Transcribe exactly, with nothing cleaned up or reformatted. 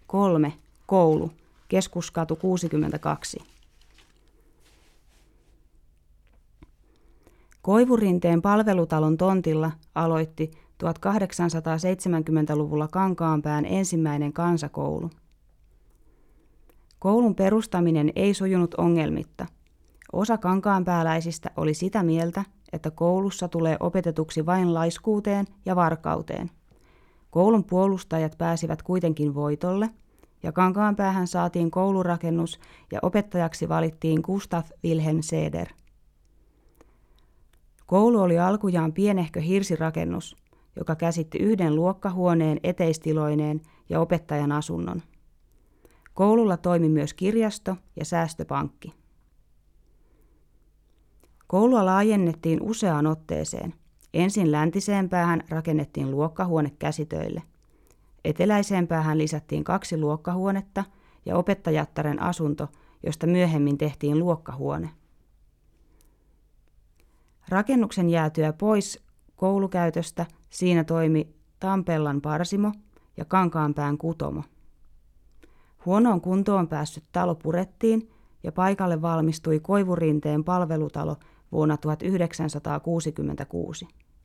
kolme. Koulu, Keskuskatu kuusikymmentäkaksi. Koivurinteen palvelutalon tontilla aloitti tuhatkahdeksansataaseitsemänkymmentäluvulla Kankaanpään ensimmäinen kansakoulu. Koulun perustaminen ei sujunut ongelmitta. Osa kankaanpääläisistä oli sitä mieltä, että koulussa tulee opetetuksi vain laiskuuteen ja varkauteen. Koulun puolustajat pääsivät kuitenkin voitolle, ja Kankaanpäähän saatiin koulurakennus ja opettajaksi valittiin Gustav Wilhelm Seder. Koulu oli alkujaan pienehkö hirsirakennus, joka käsitti yhden luokkahuoneen eteistiloineen ja opettajan asunnon. Koululla toimi myös kirjasto ja säästöpankki. Koulua laajennettiin useaan otteeseen. Ensin läntiseen päähän rakennettiin luokkahuone käsitöille. Eteläiseen päähän lisättiin kaksi luokkahuonetta ja opettajattaren asunto, josta myöhemmin tehtiin luokkahuone. Rakennuksen jäätyä pois koulukäytöstä siinä toimi Tampellan parsimo ja Kankaanpään kutomo. Huonoon kuntoon päässyt talo purettiin ja paikalle valmistui Koivurinteen palvelutalo vuonna tuhatyhdeksänsataakuusikymmentäkuusi.